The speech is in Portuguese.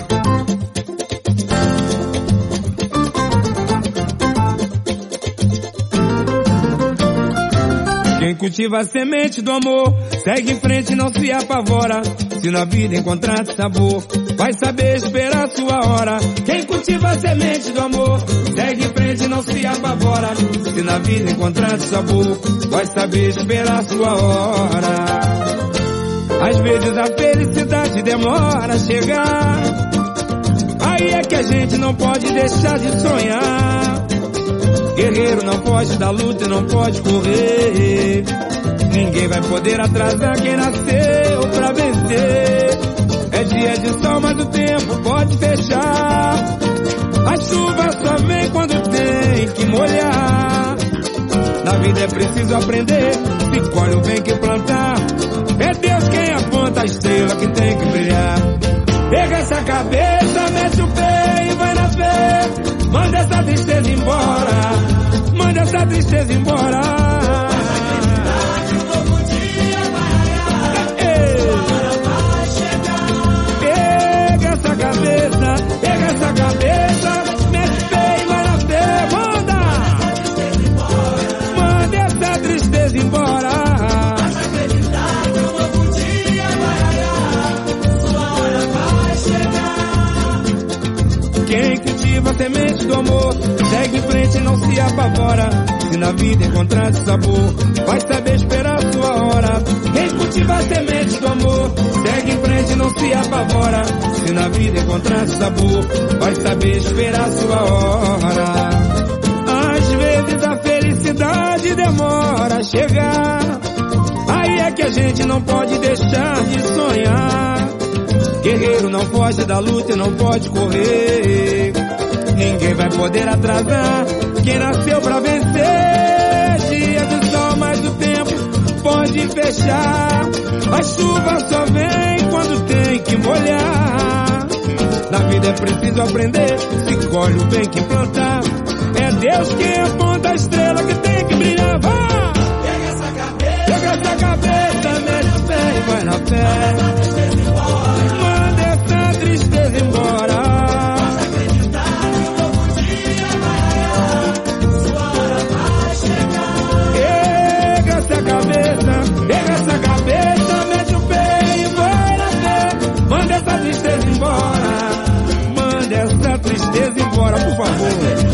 Quem cultiva a semente do amor segue em frente e não se apavora. Se na vida encontrar sabor, vai saber esperar sua hora. Quem cultiva a semente do amor segue em frente e não se apavora. Se na vida encontrar sabor, vai saber esperar sua hora. Às vezes a felicidade demora a chegar, aí é que a gente não pode deixar de sonhar. Guerreiro não foge da luta e não pode correr. Ninguém vai poder atrasar quem nasceu pra vencer. É dia de sol, mas o tempo pode fechar. A chuva só vem quando tem que molhar. Na vida é preciso aprender, se colhe o bem que plantar. É Deus quem aponta a estrela que tem que brilhar. Pega essa cabeça, mexe o pé e vai na fé. Manda essa tristeza embora, manda essa tristeza embora. Pega essa cabeça, mexe o pé e vai na fé. Manda essa tristeza embora. Quem cultiva a semente do amor segue em frente e não se apavora. Se na vida encontrar sabor, vai saber esperar sua hora. Quem cultiva a semente do amor segue em frente e não se apavora. Se na vida encontrar sabor, vai saber esperar sua hora. Às vezes a felicidade demora a chegar, aí é que a gente não pode deixar de sonhar. Guerreiro não foge da luta e não pode correr. Ninguém vai poder atrasar quem nasceu pra vencer. Dia de sol, mas o tempo pode fechar. A chuva só vem quando tem que molhar. Na vida é preciso aprender, se colhe o bem que plantar. É Deus quem aponta a estrela que tem que brilhar. Vá! Pega essa cabeça, mexe o pé e vai na fé. Manda essa tristeza embora. Pode acreditar que um novo dia vai raiar. Sua hora vai chegar. Pega essa cabeça, mete o pé e vai na fé. Manda essa tristeza embora. Manda essa tristeza embora, por favor.